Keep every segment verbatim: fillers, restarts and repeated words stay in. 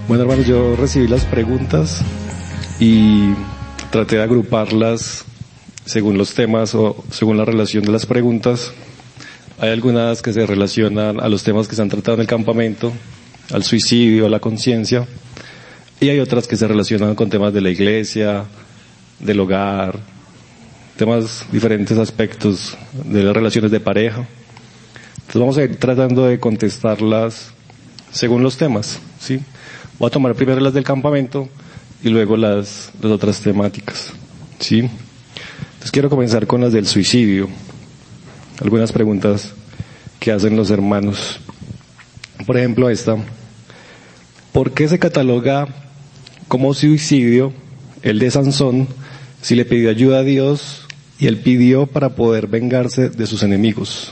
Bueno, hermanos, yo recibí las preguntas y traté de agruparlas según los temas o según la relación de las preguntas. Hay algunas que se relacionan a los temas que se han tratado en el campamento, al suicidio, a la conciencia, y hay otras que se relacionan con temas de la iglesia, del hogar, temas, diferentes aspectos de las relaciones de pareja. Entonces vamos a ir tratando de contestarlas según los temas, ¿sí? Voy a tomar primero las del campamento y luego las, las otras temáticas, ¿sí? Entonces quiero comenzar con las del suicidio. Algunas preguntas que hacen los hermanos. Por ejemplo, esta. ¿Por qué se cataloga como suicidio el de Sansón si le pidió ayuda a Dios y él pidió para poder vengarse de sus enemigos?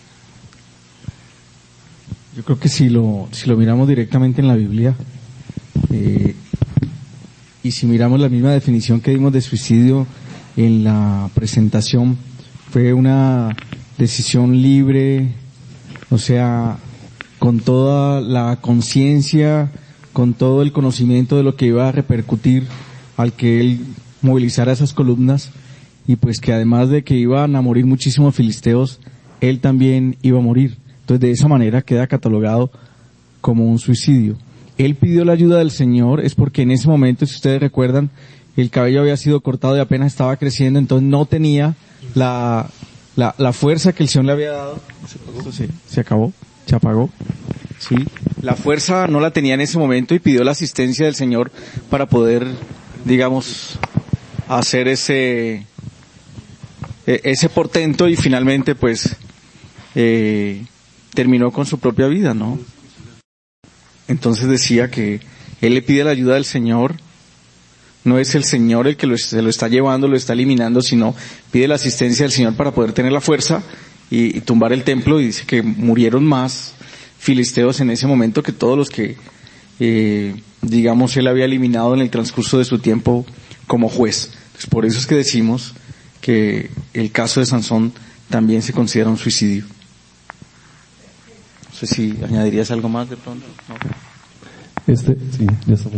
Yo creo que si lo, si lo miramos directamente en la Biblia, eh, y si miramos la misma definición que dimos de suicidio en la presentación, fue una decisión libre, o sea, con toda la conciencia, con todo el conocimiento de lo que iba a repercutir al que él movilizara esas columnas, y pues que además de que iban a morir muchísimos filisteos, él también iba a morir. Entonces de esa manera queda catalogado como un suicidio. Él pidió la ayuda del Señor, es porque en ese momento, si ustedes recuerdan, el cabello había sido cortado y apenas estaba creciendo, entonces no tenía la, la, la fuerza que el Señor le había dado. Esto sí, se acabó, se apagó. Sí, la fuerza no la tenía en ese momento y pidió la asistencia del Señor para poder, digamos, hacer ese, ese portento y finalmente pues, eh, terminó con su propia vida, ¿no? Entonces decía que él le pide la ayuda del Señor, no es el Señor el que lo, se lo está llevando, lo está eliminando, sino pide la asistencia del Señor para poder tener la fuerza y, y tumbar el templo, y dice que murieron más filisteos en ese momento que todos los que, eh, digamos, él había eliminado en el transcurso de su tiempo como juez. Entonces, por eso es que decimos que el caso de Sansón también se considera un suicidio. No sé si añadirías algo más de pronto. ¿No? Este, sí, ya estamos.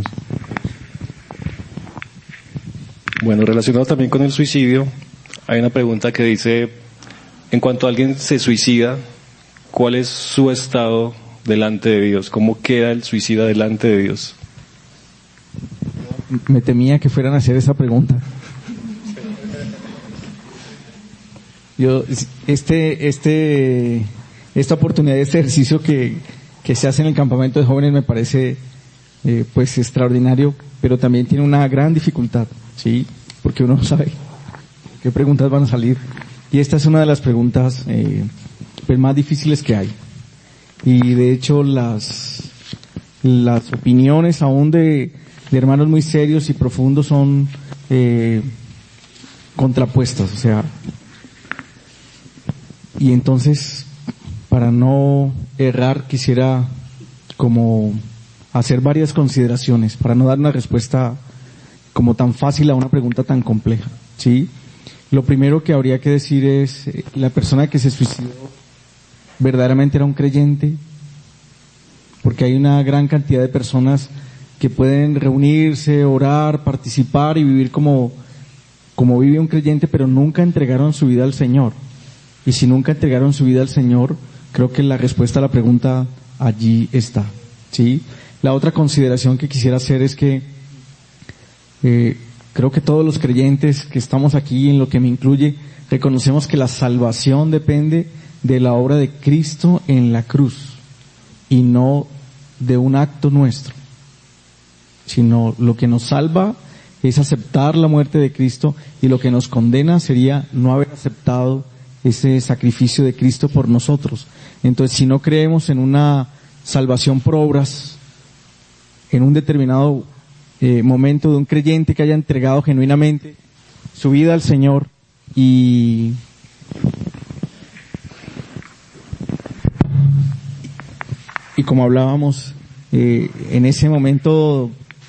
Bueno, relacionado también con el suicidio, hay una pregunta que dice, en cuanto alguien se suicida, ¿cuál es su estado delante de Dios? ¿Cómo queda el suicida delante de Dios? Me temía que fueran a hacer esa pregunta. Yo, este, este, esta oportunidad, este ejercicio que, que se hace en el campamento de jóvenes me parece, eh, pues extraordinario, pero también tiene una gran dificultad, ¿sí? Porque uno no sabe qué preguntas van a salir. Y esta es una de las preguntas, eh, pues más difíciles que hay. Y de hecho las, las opiniones aún de, de hermanos muy serios y profundos son, eh, contrapuestas, o sea, y entonces, para no errar, quisiera como hacer varias consideraciones, para no dar una respuesta como tan fácil a una pregunta tan compleja, ¿sí? Lo primero que habría que decir es, eh, la persona que se suicidó verdaderamente era un creyente, porque hay una gran cantidad de personas que pueden reunirse, orar, participar y vivir como, como vive un creyente, pero nunca entregaron su vida al Señor. Y si nunca entregaron su vida al Señor, creo que la respuesta a la pregunta allí está, ¿sí? La otra consideración que quisiera hacer es que eh, creo que todos los creyentes que estamos aquí, en lo que me incluye, reconocemos que la salvación depende de la obra de Cristo en la cruz y no de un acto nuestro, sino lo que nos salva es aceptar la muerte de Cristo, y lo que nos condena sería no haber aceptado ese sacrificio de Cristo por nosotros. Entonces, si no creemos en una salvación por obras, en un determinado eh, momento de un creyente que haya entregado genuinamente su vida al Señor y y como hablábamos, eh, en ese momento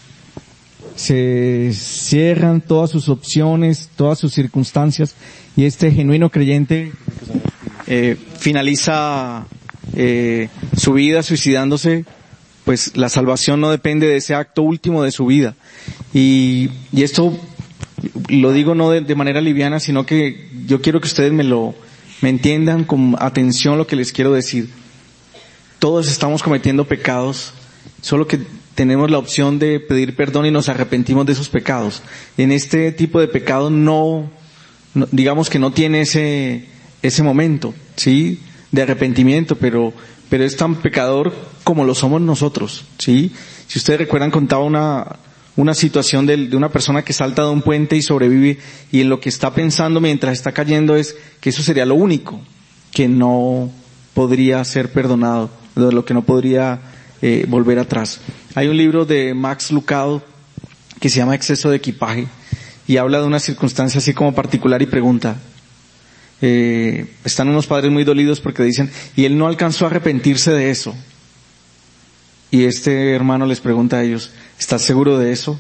se cierran todas sus opciones, todas sus circunstancias, y este genuino creyente eh, finaliza eh, su vida suicidándose, pues la salvación no depende de ese acto último de su vida. Y, y esto lo digo no de, de manera liviana, sino que yo quiero que ustedes me lo, me entiendan con atención lo que les quiero decir. Todos estamos cometiendo pecados, solo que tenemos la opción de pedir perdón y nos arrepentimos de esos pecados. En este tipo de pecado no, no digamos que no tiene ese, ese momento, ¿sí? De arrepentimiento, pero, pero es tan pecador como lo somos nosotros, ¿sí? Si ustedes recuerdan, contaba una, una situación de, de una persona que salta de un puente y sobrevive, y en lo que está pensando mientras está cayendo es que eso sería lo único que no podría ser perdonado, de lo que no podría eh, volver atrás. Hay un libro de Max Lucado que se llama Exceso de equipaje y habla de una circunstancia así como particular y pregunta, eh, están unos padres muy dolidos porque dicen, y él no alcanzó a arrepentirse de eso. Y este hermano les pregunta a ellos, ¿estás seguro de eso?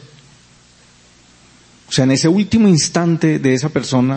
O sea, en ese último instante de esa persona,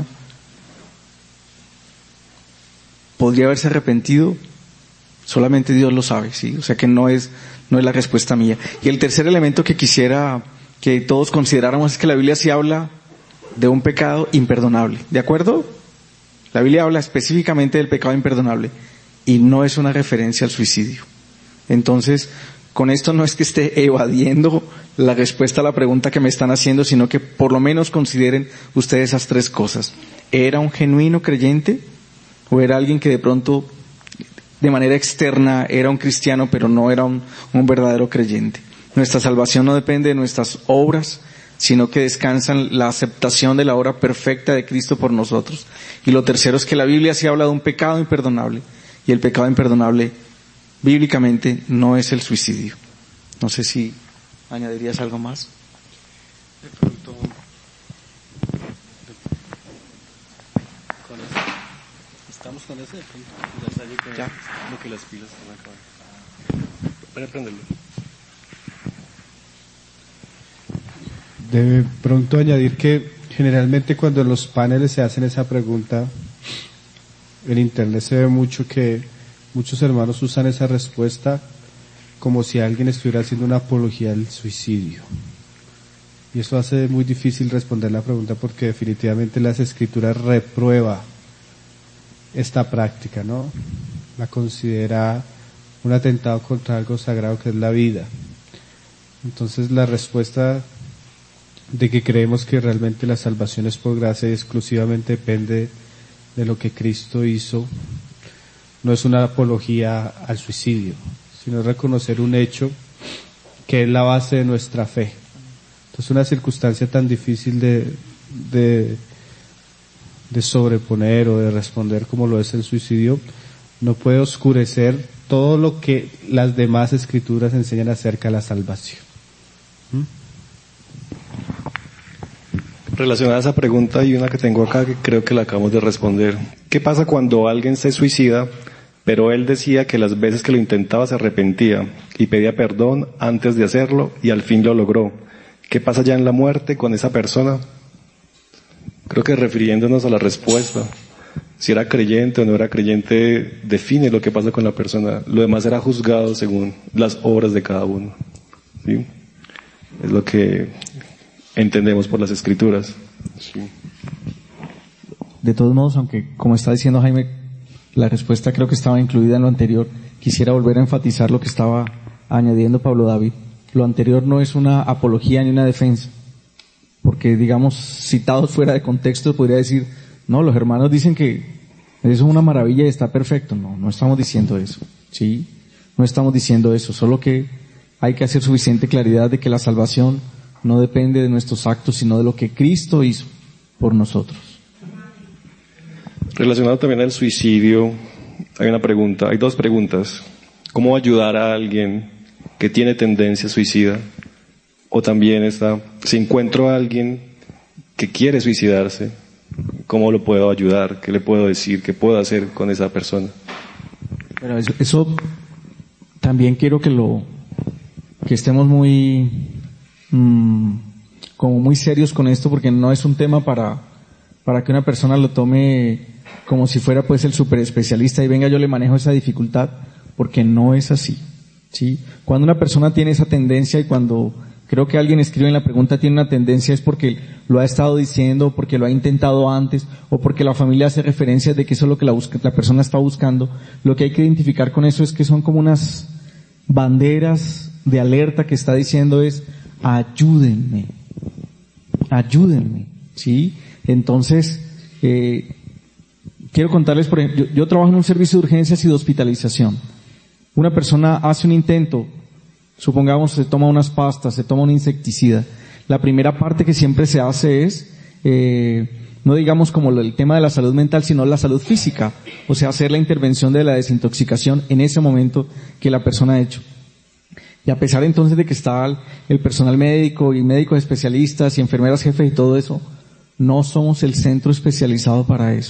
¿podría haberse arrepentido? Solamente Dios lo sabe, ¿sí? O sea que no es, no es la respuesta mía. Y el tercer elemento que quisiera que todos consideráramos es que la Biblia sí habla de un pecado imperdonable. ¿De acuerdo? La Biblia habla específicamente del pecado imperdonable y no es una referencia al suicidio. Entonces, con esto no es que esté evadiendo la respuesta a la pregunta que me están haciendo, sino que por lo menos consideren ustedes esas tres cosas. ¿Era un genuino creyente? ¿O era alguien que de pronto, de manera externa, era un cristiano, pero no era un, un verdadero creyente? Nuestra salvación no depende de nuestras obras, sino que descansa en la aceptación de la obra perfecta de Cristo por nosotros. Y lo tercero es que la Biblia sí habla de un pecado imperdonable, y el pecado imperdonable bíblicamente no es el suicidio. No sé si añadirías algo más. De pronto, con eso, estamos con ese de pronto, ya está yo que, ya. Como que las pilas están acabando. Voy a prenderlo. De pronto añadir que generalmente cuando en los paneles se hacen esa pregunta, en internet se ve mucho que muchos hermanos usan esa respuesta como si alguien estuviera haciendo una apología al suicidio. Y eso hace muy difícil responder la pregunta porque definitivamente las escrituras reprueba esta práctica, ¿no? La considera un atentado contra algo sagrado que es la vida. Entonces la respuesta de que creemos que realmente la salvación es por gracia y exclusivamente depende de lo que Cristo hizo, no es una apología al suicidio, sino reconocer un hecho que es la base de nuestra fe. Entonces una circunstancia tan difícil de, de, de sobreponer o de responder como lo es el suicidio, no puede oscurecer todo lo que las demás escrituras enseñan acerca de la salvación. ¿Mm? Relacionada a esa pregunta hay una que tengo acá que creo que la acabamos de responder. ¿Qué pasa cuando alguien se suicida, pero él decía que las veces que lo intentaba se arrepentía y pedía perdón antes de hacerlo y al fin lo logró? ¿Qué pasa ya en la muerte con esa persona? Creo que refiriéndonos a la respuesta, si era creyente o no era creyente, define lo que pasa con la persona. Lo demás será juzgado según las obras de cada uno. ¿Sí? Es lo que entendemos por las escrituras. Sí. De todos modos, aunque como está diciendo Jaime, la respuesta creo que estaba incluida en lo anterior, quisiera volver a enfatizar lo que estaba añadiendo Pablo David. Lo anterior no es una apología ni una defensa, porque digamos, citados fuera de contexto, podría decir, no, los hermanos dicen que eso es una maravilla y está perfecto. No, no estamos diciendo eso, ¿sí? No estamos diciendo eso, solo que hay que hacer suficiente claridad de que la salvación no depende de nuestros actos, sino de lo que Cristo hizo por nosotros. Relacionado también al suicidio, hay una pregunta, hay dos preguntas. ¿Cómo ayudar a alguien que tiene tendencia suicida? O también está, si encuentro a alguien que quiere suicidarse, ¿cómo lo puedo ayudar? ¿Qué le puedo decir? ¿Qué puedo hacer con esa persona? Pero eso, eso también quiero que lo, que estemos muy, mmm, como muy serios con esto, porque no es un tema para, para que una persona lo tome como si fuera pues el super especialista y venga yo le manejo esa dificultad, porque no es así, ¿sí? Cuando una persona tiene esa tendencia, y cuando creo que alguien escribe en la pregunta tiene una tendencia, es porque lo ha estado diciendo, porque lo ha intentado antes, o porque la familia hace referencias de que eso es lo que la, busca, la persona está buscando. Lo que hay que identificar con eso es que son como unas banderas de alerta que está diciendo es, ayúdenme, ayúdenme, ¿sí? Entonces, eh, quiero contarles, por ejemplo, yo, yo trabajo en un servicio de urgencias y de hospitalización. Una persona hace un intento, supongamos se toma unas pastas, se toma un insecticida. La primera parte que siempre se hace es, eh, no digamos como el tema de la salud mental, sino la salud física. O sea, hacer la intervención de la desintoxicación en ese momento que la persona ha hecho. Y a pesar entonces de que está el personal médico y médicos especialistas y enfermeras jefes y todo eso, no somos el centro especializado para eso.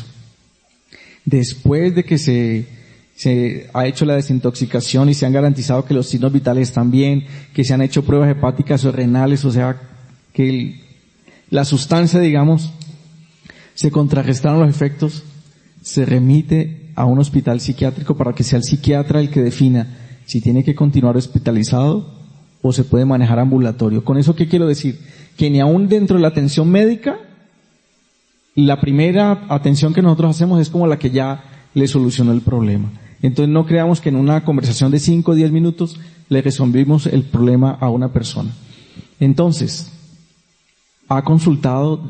Después de que se, se ha hecho la desintoxicación y se han garantizado que los signos vitales están bien, que se han hecho pruebas hepáticas o renales, o sea, que el, la sustancia, digamos, se contrarrestaron los efectos, se remite a un hospital psiquiátrico para que sea el psiquiatra el que defina si tiene que continuar hospitalizado o se puede manejar ambulatorio. ¿Con eso qué quiero decir? Que ni aún dentro de la atención médica, la primera atención que nosotros hacemos es como la que ya le solucionó el problema. Entonces no creamos que en una conversación de cinco o diez minutos le resolvimos el problema a una persona. Entonces, ha consultado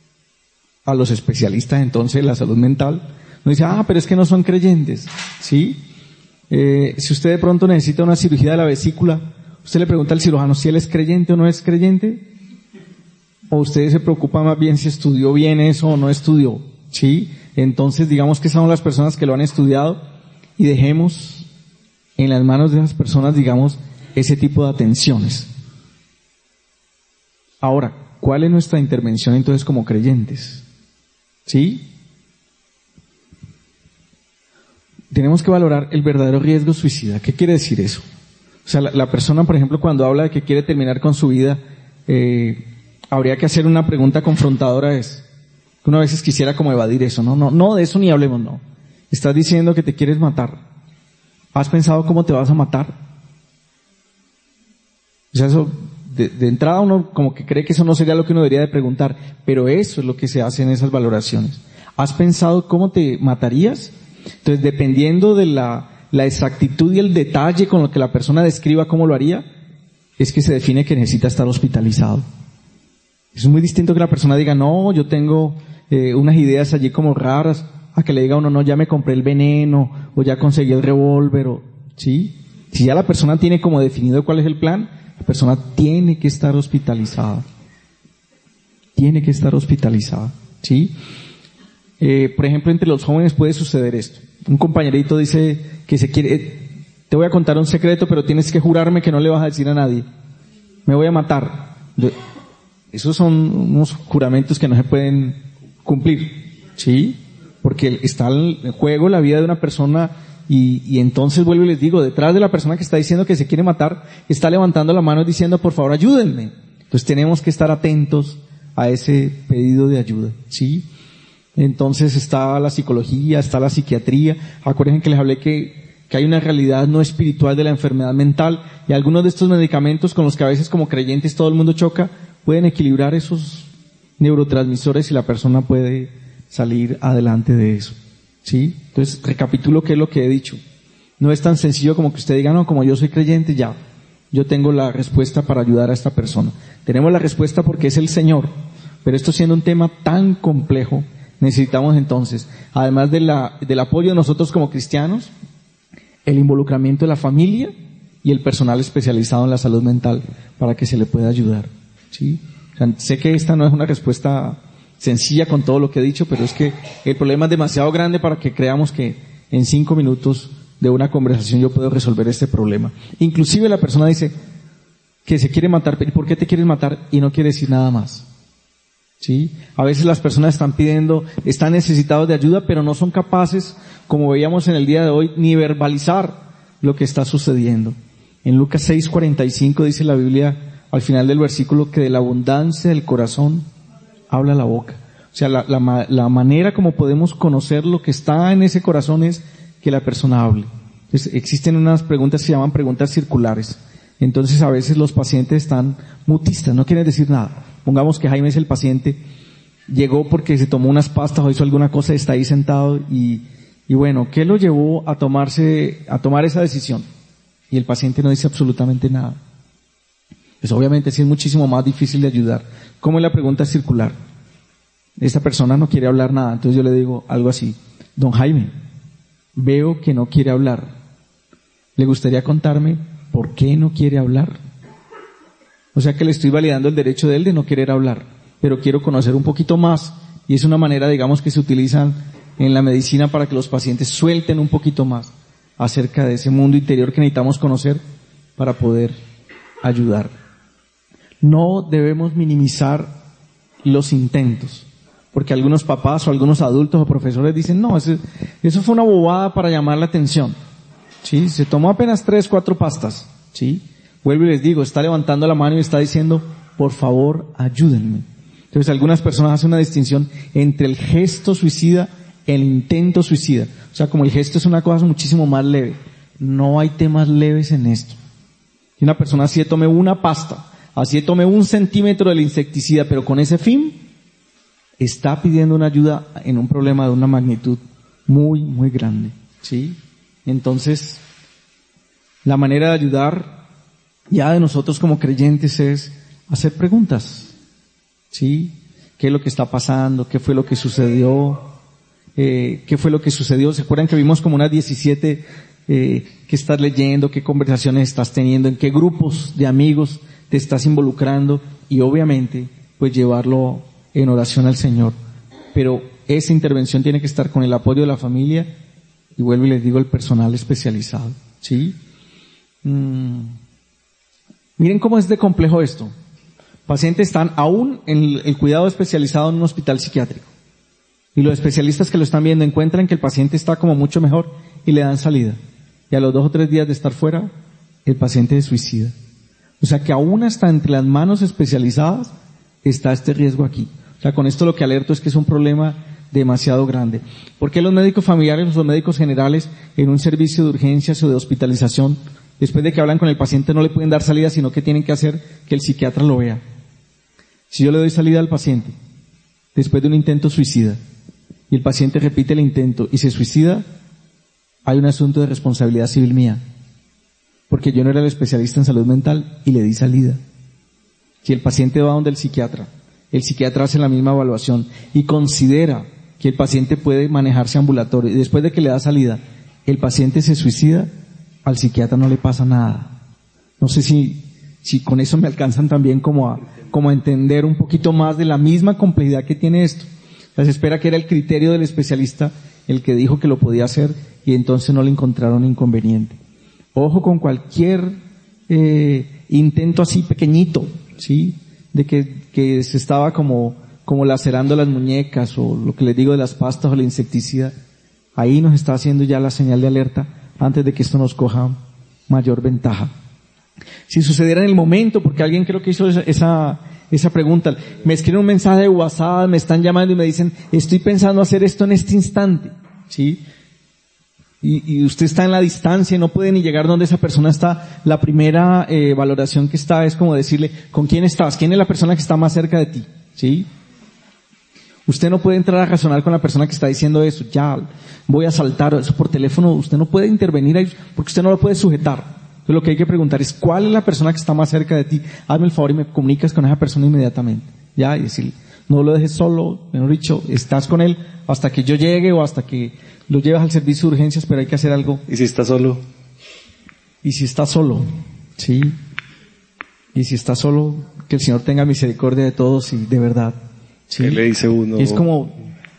a los especialistas entonces en la salud mental. Nos dice, ah, pero es que no son creyentes, ¿sí? Eh, si usted de pronto necesita una cirugía de la vesícula, usted le pregunta al cirujano si él es creyente o no es creyente, o usted se preocupa más bien si estudió bien eso o no estudió, ¿sí? Entonces digamos que son las personas que lo han estudiado y dejemos en las manos de esas personas, digamos, ese tipo de atenciones. Ahora, ¿cuál es nuestra intervención entonces como creyentes? ¿Sí? Tenemos que valorar el verdadero riesgo suicida. ¿Qué quiere decir eso? O sea, la, la persona, por ejemplo, cuando habla de que quiere terminar con su vida, eh, habría que hacer una pregunta confrontadora, es que uno a veces quisiera como evadir eso, ¿no? No, no, de eso ni hablemos, no. Estás diciendo que te quieres matar. ¿Has pensado cómo te vas a matar? O sea, eso, de, de entrada uno como que cree que eso no sería lo que uno debería de preguntar, pero eso es lo que se hace en esas valoraciones. ¿Has pensado cómo te matarías? Entonces, dependiendo de la, la exactitud y el detalle con lo que la persona describa cómo lo haría, es que se define que necesita estar hospitalizado. Es muy distinto que la persona diga, no, yo tengo eh, unas ideas allí como raras, a que le diga uno, no, ya me compré el veneno, o ya conseguí el revólver, o, ¿sí? Si ya la persona tiene como definido cuál es el plan, la persona tiene que estar hospitalizada. Tiene que estar hospitalizada, ¿sí? Eh, por ejemplo, entre los jóvenes puede suceder esto. Un compañerito dice que se quiere, eh, te voy a contar un secreto, pero tienes que jurarme que no le vas a decir a nadie. Me voy a matar. Yo, esos son unos juramentos que no se pueden cumplir, ¿sí? Porque está en juego la vida de una persona y, y entonces vuelvo y les digo, detrás de la persona que está diciendo que se quiere matar, está levantando la mano diciendo, por favor, ayúdenme. Entonces tenemos que estar atentos a ese pedido de ayuda, ¿sí? Entonces está la psicología, está la psiquiatría. Acuérdense que les hablé que, que hay una realidad no espiritual de la enfermedad mental y algunos de estos medicamentos con los que a veces como creyentes todo el mundo choca, pueden equilibrar esos neurotransmisores y la persona puede salir adelante de eso, ¿sí? Entonces, recapitulo qué es lo que he dicho. No es tan sencillo como que usted diga, no, como yo soy creyente, ya, yo tengo la respuesta para ayudar a esta persona. Tenemos la respuesta porque es el Señor, pero esto siendo un tema tan complejo, necesitamos entonces, además de la, del apoyo de nosotros como cristianos, el involucramiento de la familia y el personal especializado en la salud mental para que se le pueda ayudar, ¿sí? O sea, sé que esta no es una respuesta sencilla con todo lo que he dicho, pero es que el problema es demasiado grande para que creamos que en cinco minutos de una conversación yo puedo resolver este problema. Inclusive la persona dice que se quiere matar, pero ¿por qué te quieres matar? Y no quiere decir nada más. ¿Sí? A veces las personas están pidiendo, están necesitados de ayuda, pero no son capaces, como veíamos en el día de hoy, ni verbalizar lo que está sucediendo. En Lucas seis cuarenta y cinco dice la Biblia, al final del versículo, que de la abundancia del corazón habla la boca. O sea, la, la, la manera como podemos conocer lo que está en ese corazón es que la persona hable. Entonces, existen unas preguntas que se llaman preguntas circulares. Entonces, a veces los pacientes están mutistas, no quieren decir nada. Pongamos que Jaime es el paciente, llegó porque se tomó unas pastas o hizo alguna cosa, está ahí sentado y, y bueno, ¿qué lo llevó a tomarse, a tomar esa decisión? Y el paciente no dice absolutamente nada. Pues obviamente sí es muchísimo más difícil de ayudar. ¿Cómo es la pregunta circular? Esta persona no quiere hablar nada, entonces yo le digo algo así: don Jaime, veo que no quiere hablar. ¿Le gustaría contarme por qué no quiere hablar? O sea que le estoy validando el derecho de él de no querer hablar, pero quiero conocer un poquito más, y es una manera, digamos, que se utilizan en la medicina para que los pacientes suelten un poquito más acerca de ese mundo interior que necesitamos conocer para poder ayudar. No debemos minimizar los intentos, porque algunos papás o algunos adultos o profesores dicen, no, eso, eso fue una bobada para llamar la atención. ¿Sí? Se tomó apenas tres, cuatro pastas. ¿Sí? Vuelvo y les digo, está levantando la mano y está diciendo, por favor, ayúdenme. Entonces algunas personas hacen una distinción entre el gesto suicida y el intento suicida. O sea, como el gesto es una cosa muchísimo más leve. No hay temas leves en esto. Si una persona así tome una pasta, así tome un centímetro del insecticida, pero con ese fin, está pidiendo una ayuda en un problema de una magnitud muy, muy grande. ¿Sí? Entonces, la manera de ayudar ya de nosotros como creyentes es hacer preguntas. ¿Sí? ¿Qué es lo que está pasando? ¿Qué fue lo que sucedió? Eh, ¿Qué fue lo que sucedió? ¿Se acuerdan que vimos como unas diecisiete eh, qué estás leyendo? ¿Qué conversaciones estás teniendo? ¿En qué grupos de amigos te estás involucrando? Y obviamente, pues llevarlo en oración al Señor. Pero esa intervención tiene que estar con el apoyo de la familia y vuelvo y les digo, el personal especializado. ¿Sí? Mm. Miren cómo es de complejo esto. Pacientes están aún en el cuidado especializado en un hospital psiquiátrico. Y los especialistas que lo están viendo encuentran que el paciente está como mucho mejor y le dan salida. Y a los dos o tres días de estar fuera, el paciente se suicida. O sea que aún hasta entre las manos especializadas está este riesgo aquí. O sea, con esto lo que alerto es que es un problema demasiado grande. ¿Por qué los médicos familiares o los médicos generales en un servicio de urgencias o de hospitalización, después de que hablan con el paciente, no le pueden dar salida, sino que tienen que hacer que el psiquiatra lo vea? Si yo le doy salida al paciente después de un intento suicida y el paciente repite el intento y se suicida, hay un asunto de responsabilidad civil mía, porque yo no era el especialista en salud mental y le di salida. Si el paciente va donde el psiquiatra, el psiquiatra hace la misma evaluación y considera que el paciente puede manejarse ambulatorio y después de que le da salida, el paciente se suicida, al psiquiatra no le pasa nada. No sé si, si con eso me alcanzan también como a, como a entender un poquito más de la misma complejidad que tiene esto. O sea, se espera que era el criterio del especialista el que dijo que lo podía hacer y entonces no le encontraron inconveniente. Ojo con cualquier eh, intento así pequeñito, ¿sí? De que, que se estaba como, como lacerando las muñecas o lo que les digo de las pastas o la insecticida. Ahí nos está haciendo ya la señal de alerta antes de que esto nos coja mayor ventaja. Si sucediera en el momento, porque alguien creo que hizo esa, esa, esa pregunta, me escriben un mensaje de WhatsApp, me están llamando y me dicen, estoy pensando hacer esto en este instante, ¿sí? Y, y usted está en la distancia y no puede ni llegar donde esa persona está. La primera eh, valoración que está es como decirle, ¿con quién estás? ¿Quién es la persona que está más cerca de ti? ¿Sí? Usted no puede entrar a razonar con la persona que está diciendo eso, ya, voy a saltar eso por teléfono, usted no puede intervenir ahí porque usted no lo puede sujetar. Entonces lo que hay que preguntar es, ¿cuál es la persona que está más cerca de ti? Hazme el favor y me comunicas con esa persona inmediatamente. Ya, y decirle, no lo dejes solo, mejor dicho, estás con él hasta que yo llegue o hasta que lo llevas al servicio de urgencias, pero hay que hacer algo. ¿Y si está solo? Y si está solo, sí. Y si está solo, que el Señor tenga misericordia de todos y de verdad. ¿Sí? ¿Qué le dice uno? Y es como,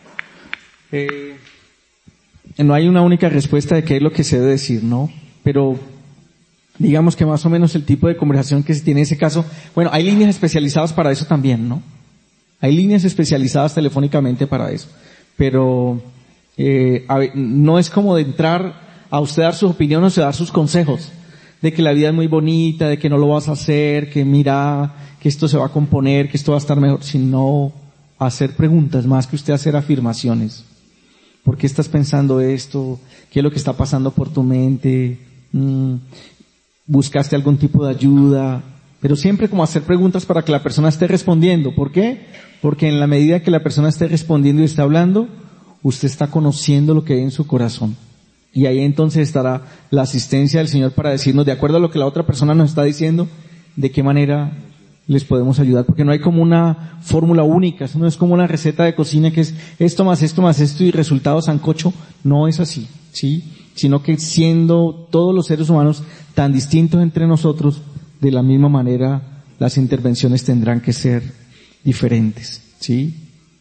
eh, no hay una única respuesta de qué es lo que se debe decir, ¿no? Pero digamos que más o menos el tipo de conversación que se tiene en ese caso, bueno, hay líneas especializadas para eso también, ¿no? Hay líneas especializadas telefónicamente para eso. Pero eh, a ver, no es como de entrar a usted dar sus opiniones o dar sus consejos, de que la vida es muy bonita, de que no lo vas a hacer, que mira, que esto se va a componer, que esto va a estar mejor, sino hacer preguntas más que usted hacer afirmaciones. ¿Por qué estás pensando esto? ¿Qué es lo que está pasando por tu mente? Mm, ¿Buscaste algún tipo de ayuda? Pero siempre como hacer preguntas para que la persona esté respondiendo. ¿Por qué? Porque en la medida que la persona esté respondiendo y está hablando, usted está conociendo lo que hay en su corazón. Y ahí entonces estará la asistencia del Señor para decirnos, de acuerdo a lo que la otra persona nos está diciendo, de qué manera les podemos ayudar. Porque no hay como una fórmula única, eso no es como una receta de cocina que es esto más esto más esto y resultado sancocho. No es así, ¿sí? Sino que siendo todos los seres humanos tan distintos entre nosotros, de la misma manera las intervenciones tendrán que ser diferentes, ¿sí?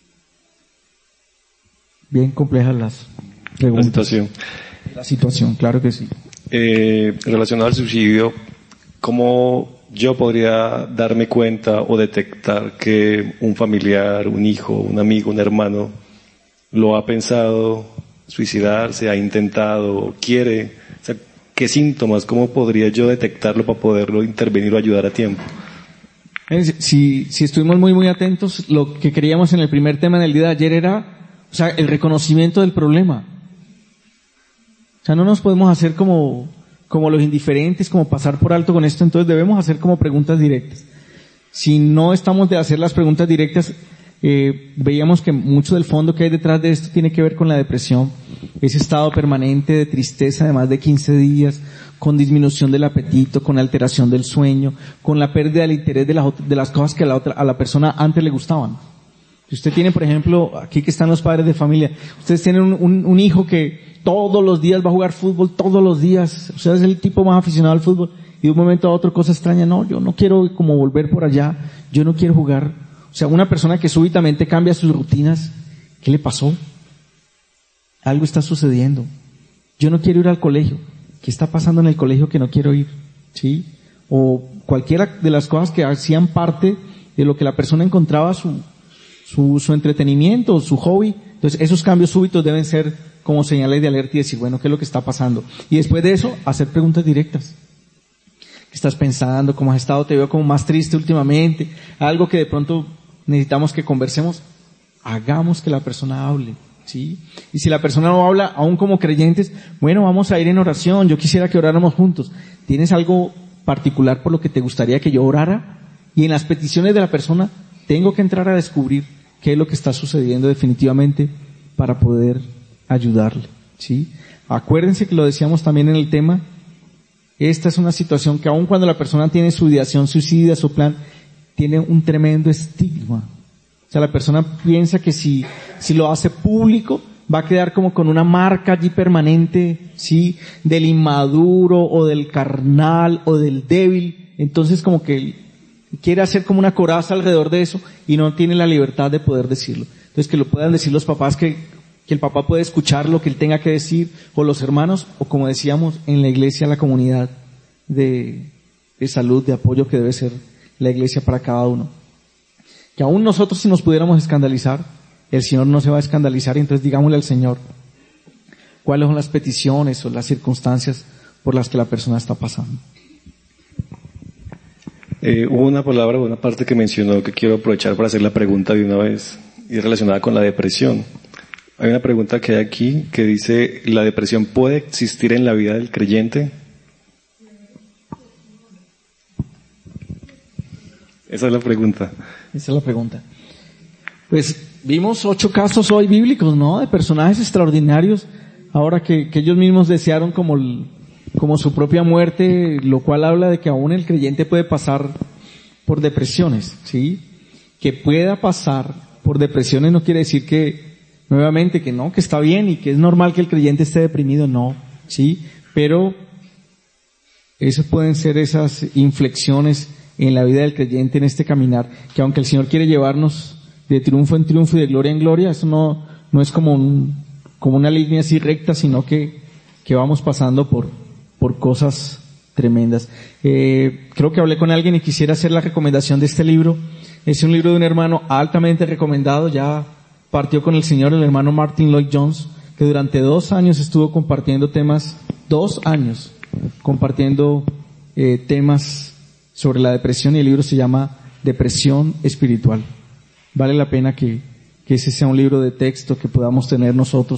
Bien complejas las preguntas. La situación. La situación, claro que sí. Eh, relacionado al suicidio, ¿cómo yo podría darme cuenta o detectar que un familiar, un hijo, un amigo, un hermano lo ha pensado suicidarse, ha intentado, quiere? O sea, ¿qué síntomas? ¿Cómo podría yo detectarlo para poderlo intervenir o ayudar a tiempo? Si, si estuvimos muy muy atentos, lo que queríamos en el primer tema en el día de ayer era, o sea, el reconocimiento del problema. O sea, no nos podemos hacer como, como los indiferentes, como pasar por alto con esto, entonces debemos hacer como preguntas directas. Si no estamos de hacer las preguntas directas, eh, veíamos que mucho del fondo que hay detrás de esto tiene que ver con la depresión, ese estado permanente de tristeza de más de quince días, con disminución del apetito, con alteración del sueño, con la pérdida del interés de las, de las cosas que a la otra, a la persona antes le gustaban. Si usted tiene, por ejemplo, aquí que están los padres de familia, ustedes tienen un, un, un hijo que todos los días va a jugar fútbol, todos los días, o sea, es el tipo más aficionado al fútbol, y de un momento a otro cosa extraña, no, yo no quiero como volver por allá, yo no quiero jugar. O sea, una persona que súbitamente cambia sus rutinas, ¿qué le pasó? Algo está sucediendo. Yo no quiero ir al colegio. ¿Qué está pasando en el colegio que no quiero ir? ¿Sí? O cualquiera de las cosas que hacían parte de lo que la persona encontraba su, su, su entretenimiento, su hobby. Entonces, esos cambios súbitos deben ser como señales de alerta y decir, bueno, ¿qué es lo que está pasando? Y después de eso, hacer preguntas directas. ¿Qué estás pensando? ¿Cómo has estado? Te veo como más triste últimamente. Algo que de pronto necesitamos que conversemos. Hagamos que la persona hable, ¿sí? Y si la persona no habla, aún como creyentes, bueno, vamos a ir en oración. Yo quisiera que oráramos juntos. ¿Tienes algo particular por lo que te gustaría que yo orara? Y en las peticiones de la persona, tengo que entrar a descubrir qué es lo que está sucediendo definitivamente para poder ayudarle, ¿sí? Acuérdense que lo decíamos también en el tema, esta es una situación que aun cuando la persona tiene su ideación suicida, su plan, tiene un tremendo estigma. O sea, la persona piensa que si, si lo hace público, va a quedar como con una marca allí permanente, ¿sí? Del inmaduro, o del carnal, o del débil. Entonces como que quiere hacer como una coraza alrededor de eso, y no tiene la libertad de poder decirlo. Entonces que lo puedan decir los papás, que que el papá puede escuchar lo que él tenga que decir, o los hermanos, o como decíamos, en la iglesia, la comunidad de, de salud, de apoyo que debe ser la iglesia para cada uno. Que aún nosotros si nos pudiéramos escandalizar, el Señor no se va a escandalizar, y entonces digámosle al Señor cuáles son las peticiones o las circunstancias por las que la persona está pasando. Eh, hubo una palabra, una parte que mencionó que quiero aprovechar para hacer la pregunta de una vez, y es relacionada con la depresión. Hay una pregunta que hay aquí que dice, ¿la depresión puede existir en la vida del creyente? Esa es la pregunta. Esa es la pregunta. Pues vimos ocho casos hoy bíblicos, ¿no? De personajes extraordinarios, ahora que, que ellos mismos desearon como, el, como su propia muerte, lo cual habla de que aún el creyente puede pasar por depresiones, ¿sí? Que pueda pasar por depresiones no quiere decir que nuevamente que no, que está bien y que es normal que el creyente esté deprimido, no, ¿sí? Pero esas pueden ser esas inflexiones en la vida del creyente en este caminar, que aunque el Señor quiere llevarnos de triunfo en triunfo y de gloria en gloria, eso no, no es como un, como una línea así recta, sino que, que vamos pasando por, por cosas tremendas. Eh, creo que hablé con alguien y quisiera hacer la recomendación de este libro. Es un libro de un hermano altamente recomendado, ya partió con el Señor, el hermano Martin Lloyd Jones, que durante dos años estuvo compartiendo temas, dos años, compartiendo eh, temas sobre la depresión, y el libro se llama Depresión Espiritual. Vale la pena que, que ese sea un libro de texto que podamos tener nosotros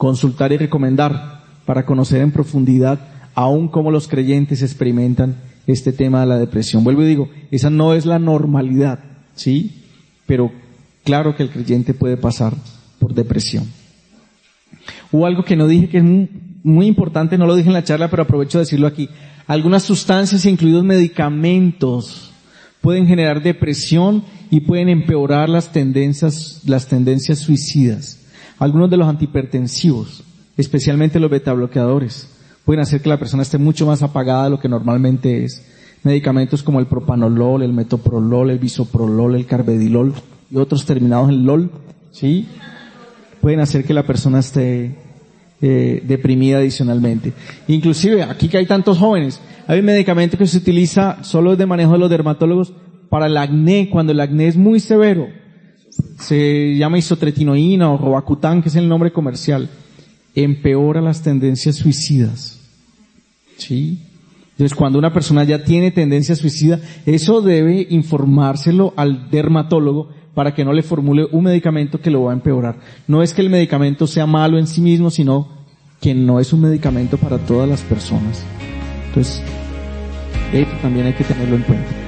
consultar y recomendar para conocer en profundidad aún cómo los creyentes experimentan este tema de la depresión. Vuelvo y digo, esa no es la normalidad, ¿sí? Pero claro que el creyente puede pasar por depresión. Hubo algo que no dije que es muy, muy importante, no lo dije en la charla, pero aprovecho de decirlo aquí. Algunas sustancias, incluidos medicamentos, pueden generar depresión y pueden empeorar las tendencias, las tendencias suicidas. Algunos de los antihipertensivos, especialmente los betabloqueadores, pueden hacer que la persona esté mucho más apagada de lo que normalmente es. Medicamentos como el propanolol, el metoprolol, el bisoprolol, el carvedilol y otros terminados en lol, ¿sí? Pueden hacer que la persona esté eh, deprimida adicionalmente. Inclusive, aquí que hay tantos jóvenes, hay un medicamento que se utiliza solo de manejo de los dermatólogos para el acné, cuando el acné es muy severo. Se llama isotretinoína o Roacutan, que es el nombre comercial. Empeora las tendencias suicidas. ¿Sí? Entonces, cuando una persona ya tiene tendencia suicida, eso debe informárselo al dermatólogo para que no le formule un medicamento que lo va a empeorar. No es que el medicamento sea malo en sí mismo, sino que no es un medicamento para todas las personas. Entonces, esto también hay que tenerlo en cuenta.